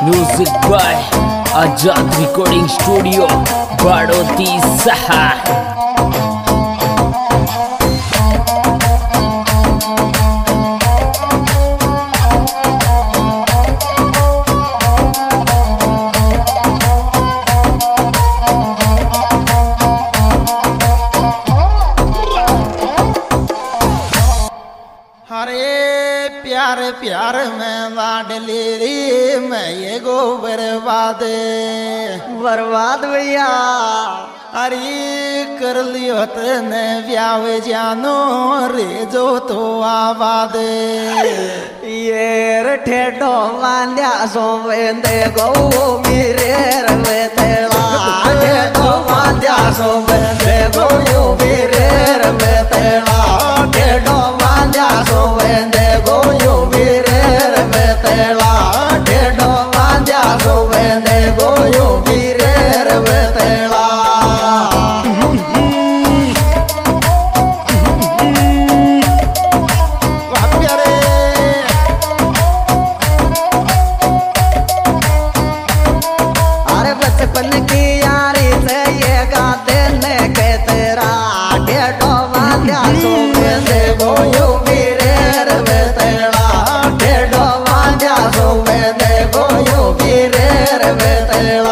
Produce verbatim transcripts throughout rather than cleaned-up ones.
Music by Azad recording studio Badoti सहा। प्यार प्यार में लाडली रे मैं ये गो बर्बाद बर्बाद भैया। अरे कर लियो तने ब्याह जानो रे जो तो आबाद ये ठेठो मान्या सो वेंदे गो मेरे रवे तेला ठेठो मान्या सो वेंदे गो मेरे रवे तेला ठेठो मान्या सो वेंदे गो मेरे रवे तेला ठेठो मान्या सो वेंदे गो मेरे रवे तेला। बचपन की यारी से ये गाते ने के तेरा ठेठो मान्या सो वेंदे गो मेरे रवे तेला ठेठो मान्या सो वेंदे गो मेरे रवे तेला।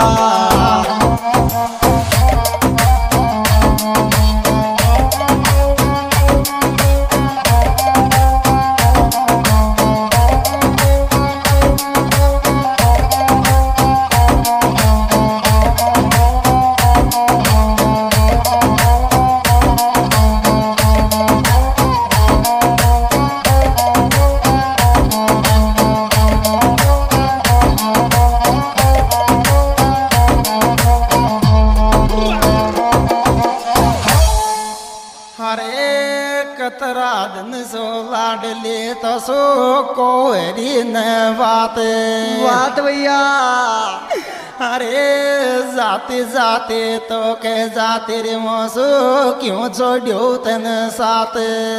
कतरा दिन सो लाडले तो सो कोरी न बात बात भैया। अरे जाते जाते तो के जाते रे मोसो क्यों छोड़ो तन साथ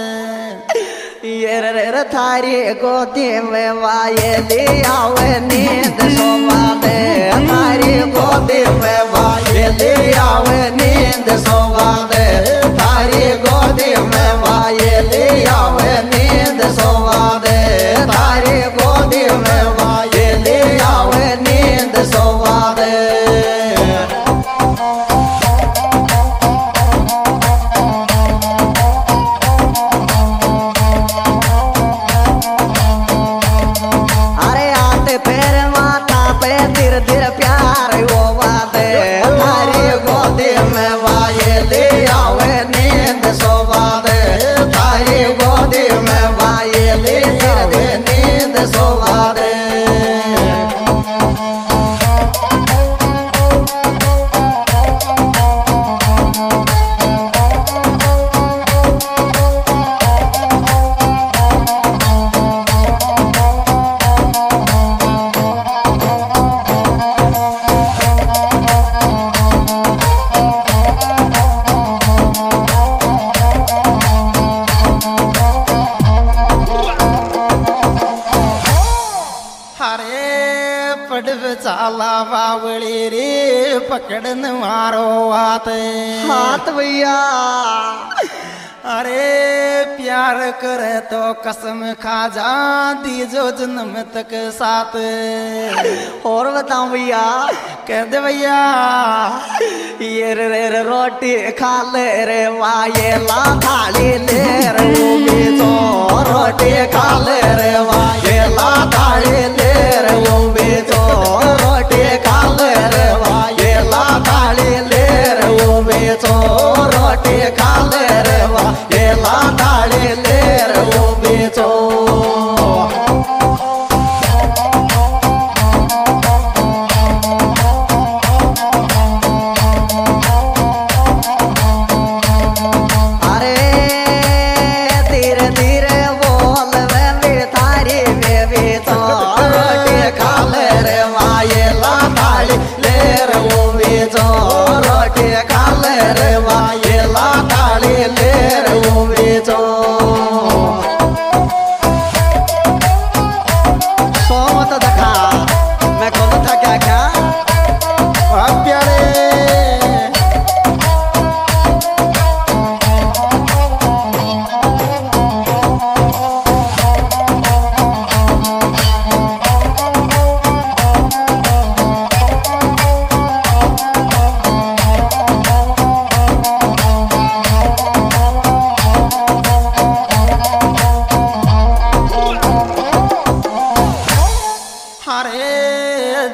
ये रे थारी गोदी में वाये ले आवे नींद सोवादे थारी गोदी में वाये ले आवे नींद सोवादे थारी गोदी में वाये ले आवे नींद सोवादे थारी गोदी में वाये ले आवे नींद सोवादे। पैर माथा पे धीरे धीरे प्यार वो बाते थारी गोदी में वाये ले आवे नींद सोवादे थारी गोदी में वाये ले आवे नींद सोवादे। चाला बावली रे पकड़न मारो हाथ हाथ भैया। अरे प्यार करे तो कसम खा जा दीजो जन्म तक साथ। और बताऊं भैया कह दे भैया ये रे रे रोटी खा ले रे वाये ला थाली ले रे वो बेचो रोटी खा ले रे वाये ला थाली ले रे वो बेचो रोटी खा ले रे वाये ला थाली ले रे वो बेचो रोटी खा ले रे वाये ला थाली ले रे वो बेचो। धीरे धीरे बोल वे थारी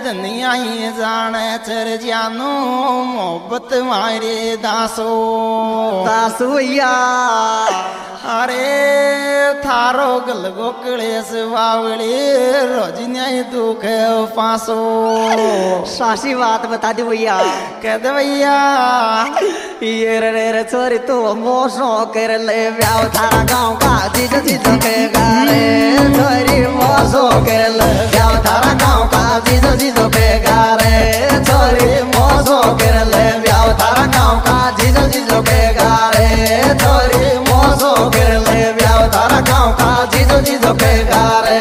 दुनिया ही जाने चर जानो मोहब्बत मारे दासो दासू भैया अरे थारो गल गोकड़ेस बावड़ी रोज न्याय दुख फांसो सासी बात बता दी भैया कह दे भैया ये रे रे छोरी तू मोसो कर ले ब्याह थारा गाँव का जीज जीज के गारे छोरी मोसो कर ले ब्याह थारा गाँव का जीज जीज के गारे छोरी मोसो कर ले ब्याह थारा गाँव का जीज जीज के गारे छोरी मोसो कर ले ब्याह थारा गाँव का जीज जीज के गारे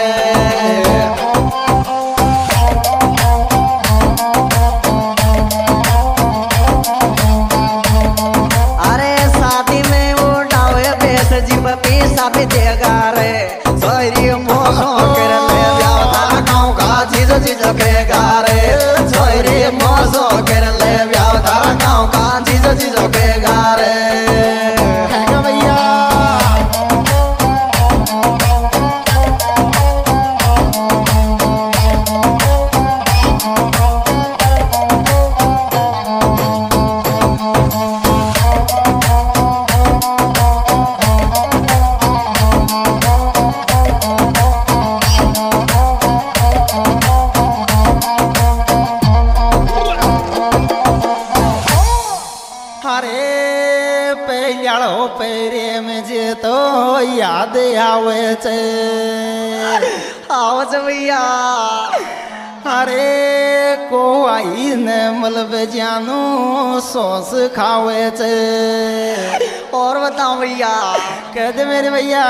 भी देगा रे छोरी मोसो कर ले ब्याह थारा गाँव का जीज जीज के गारे छोरी मोसो कर ले ब्याह थारा गाँव का जीज जीज के गारे भैया पेरे में जे तो याद आवे छे आओ भैया अरे को आई ने मलब जानो सॉस खावे छे और बताओ भैया कह दे मेरे भैया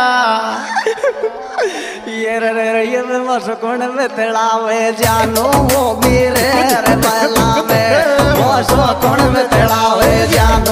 ये रे रे ये में मसकोण में तेड़ावे जानो वो मेरे रे पहला में मसकोण में तेड़ावे जानो